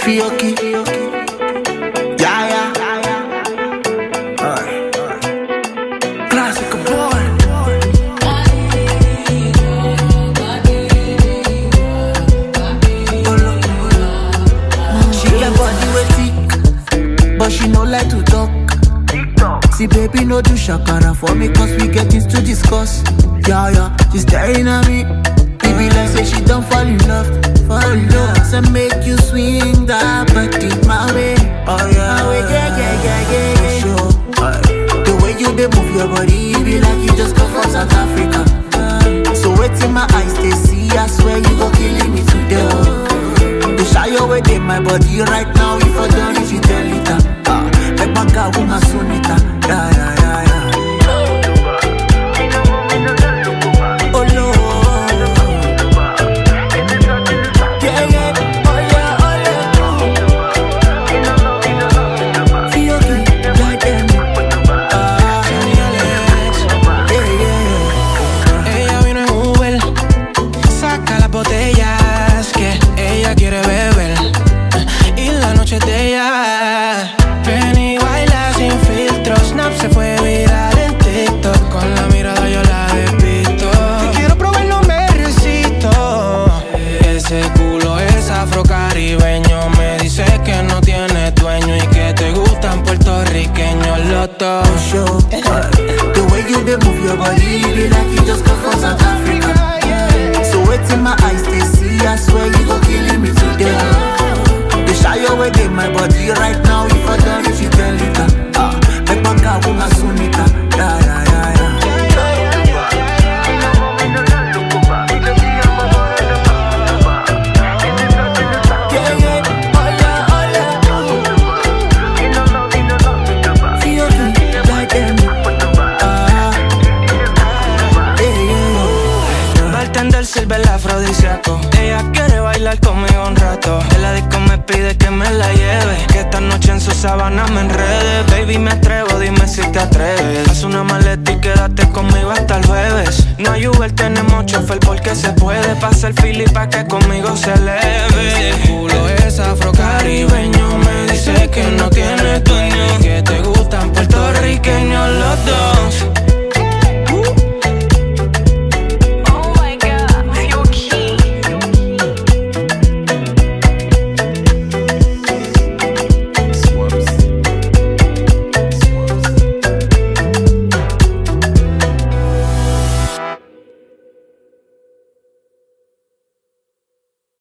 Fioki. Yeah. Classic boy. She get body with thick, but she no like to talk. See baby no do shakara for me, cause we get things to discuss. Yeah, she's staring at me. Baby like say she don't fall in love. So make you swing that body my way. Oh yeah, yeah. Sure. The way you dey move your body, you be like you just come from South Africa. So wait till my eyes they see, I swear you go killing me today. The shy away in my body right now, if I don't reach you tell it. Like my girl with my sunita. Yeah. The way you dey move your body, you be like you just come from South Africa. So wait till my eyes they see, I swear you go killing me today. The shy away in my body right now, if I don't reach you tell it. Like my girl with my sunita. Yeah. Sirve el afrodisíaco. Ella quiere bailar conmigo un rato. En la disco me pide que me la lleve, que esta noche en su sábana me enrede. Baby me atrevo, dime si te atreves. Haz una maleta y quédate conmigo hasta el jueves. No hay Uber, tenemos chofer porque se puede. Pasa el fili pa' que conmigo se eleve.